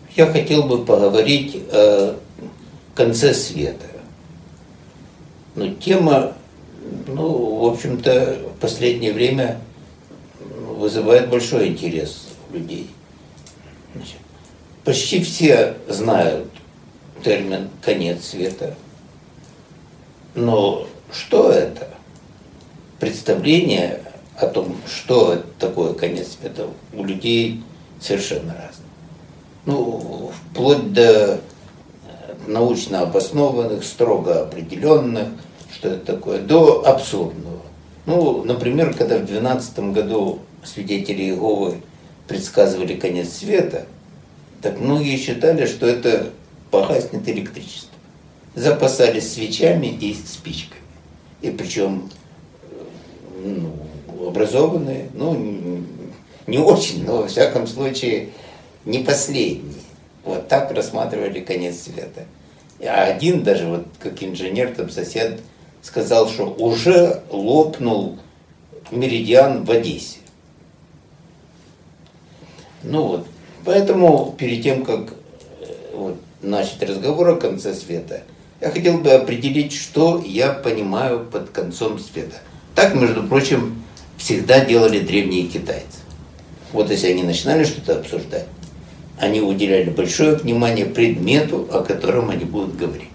Я хотел бы поговорить о конце света. Но тема, в общем-то, в последнее время вызывает большой интерес у людей. Значит, почти все знают термин «конец света». Но что это? Представление о том, что это такое конец света, у людей совершенно разное. Вплоть до научно обоснованных, строго определенных, что это такое, до абсурдного. Например, когда в 2012 году свидетели Иеговы предсказывали конец света, так многие считали, что это погаснет электричество. Запасались свечами и спичками. И причем образованные, не очень, но во всяком случае не последние. Вот так рассматривали конец света. А один даже, как инженер, там сосед, сказал, что уже лопнул меридиан в Одессе. Поэтому перед тем, как начать разговор о конце света, я хотел бы определить, что я понимаю под концом света. Так, между прочим, всегда делали древние китайцы. Если они начинали что-то обсуждать, они уделяли большое внимание предмету, о котором они будут говорить.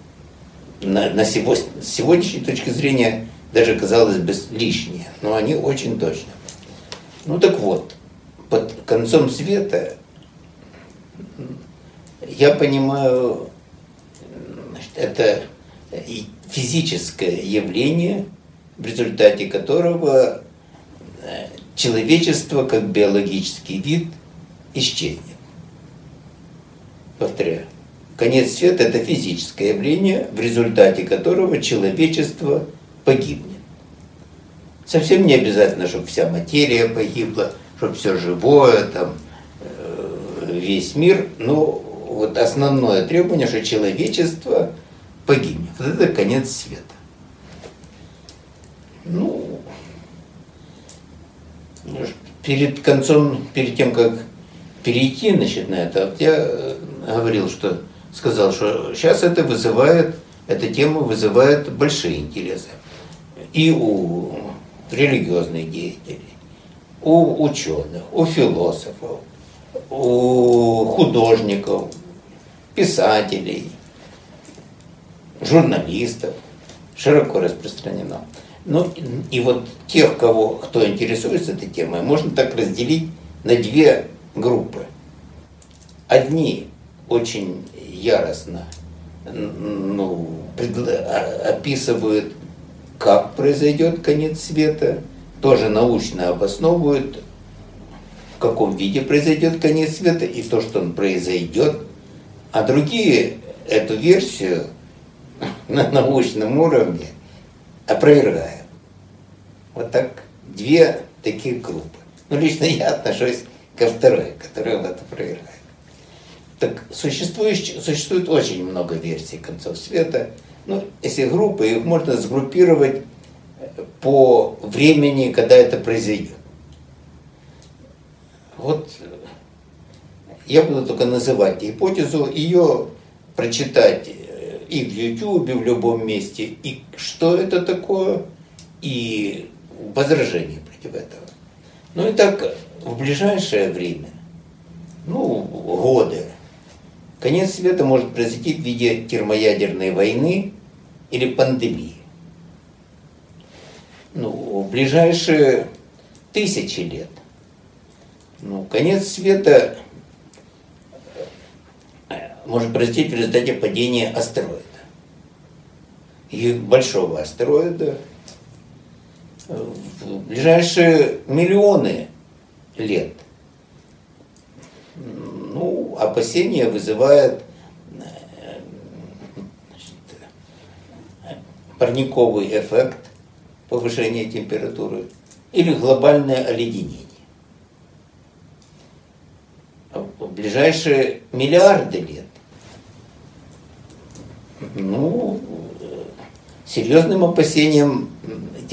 С сегодняшней точки зрения даже казалось бы лишнее, но они очень точно. Под концом света я понимаю, это физическое явление, в результате которого человечество как биологический вид исчезнет. Повторяю, конец света – это физическое явление, в результате которого человечество погибнет. Совсем не обязательно, чтобы вся материя погибла, чтобы все живое, весь мир. Основное требование, что человечество погибнет. Это конец света. Перед тем, как перейти, на это, я сказал, что сейчас эта тема вызывает большие интересы. И у религиозных деятелей, у ученых, у философов, у художников, писателей, журналистов, широко распространено. Тех, кто интересуется этой темой, можно так разделить на две группы. Одни очень яростно описывают, как произойдет конец света, тоже научно обосновывают, в каком виде произойдет конец света и то, что он произойдет. А другие эту версию на научном уровне опровергают. Так две таких группы. Лично я отношусь ко второй, которая это опровергает. Так существует очень много версий концов света. Если группы, их можно сгруппировать по времени, когда это произойдет. Я буду только называть гипотезу, ее прочитать и в YouTube, и в любом месте, и что это такое, и возражения против этого. Итак, в ближайшее время, годы, конец света может произойти в виде термоядерной войны или пандемии. В ближайшие тысячи лет. Конец света может произойти в результате падения астероида. И большого астероида. В ближайшие миллионы лет. Опасения вызывает парниковый эффект, повышение температуры, или глобальное оледенение. В ближайшие миллиарды лет серьезным опасением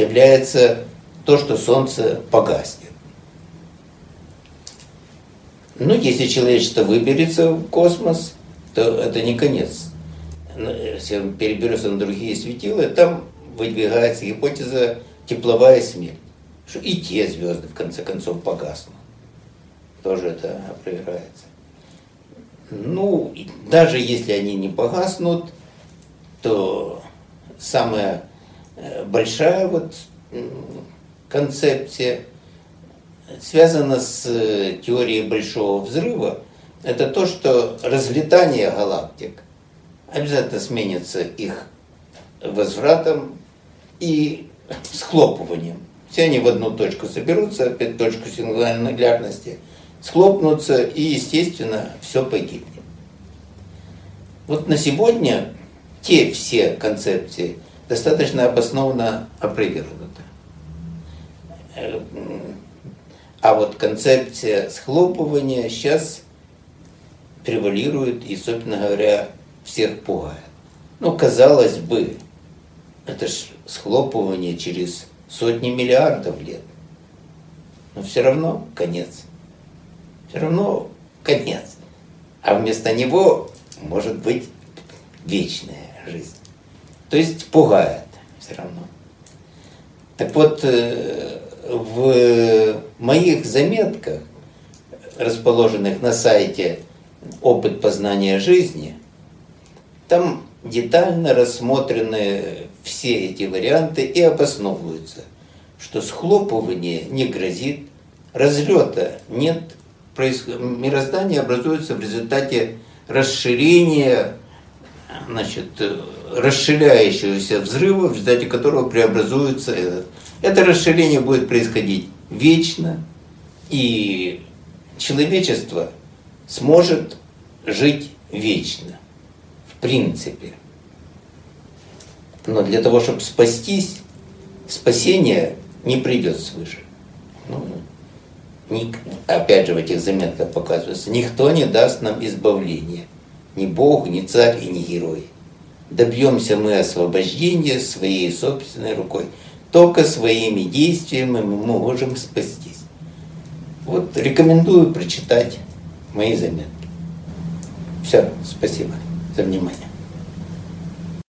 является то, что Солнце погаснет. Ну, если человечество выберется в космос, то это не конец. Если он переберется на другие светила, там выдвигается гипотеза тепловая смерть. Что и те звезды, в конце концов, погаснут. Тоже это опровергается. Ну, даже если они не погаснут, то самая большая вот концепция связана с теорией Большого Взрыва. Это то, что разлетание галактик обязательно сменится их возвратом и схлопыванием. Все они в одну точку соберутся, опять точку сингулярности, схлопнутся, и, естественно, все погибнет. Вот на сегодня те все концепции достаточно обоснованно опровергнуты. А вот концепция схлопывания сейчас превалирует и, собственно говоря, всех пугает. Ну, казалось бы, это ж схлопывание через сотни миллиардов лет. Но все равно конец. Все равно конец. А вместо него может быть вечная жизнь. То есть пугает все равно. Так вот, в моих заметках, расположенных на сайте «Опыт познания жизни», там детально рассмотрены все эти варианты и обосновываются, что схлопывание не грозит, разлета нет, мироздание образуется в результате расширения, значит, расширяющегося взрыва, в результате которого преобразуется этот. Это расширение будет происходить вечно, и человечество сможет жить вечно, в принципе. Но для того, чтобы спастись, спасение не придет свыше. Опять же в этих заметках показывается, никто не даст нам избавления. Ни Бог, ни царь и ни герой. Добьемся мы освобождения своей собственной рукой. Только своими действиями мы можем спастись. Вот рекомендую прочитать мои заметки. Все, спасибо за внимание.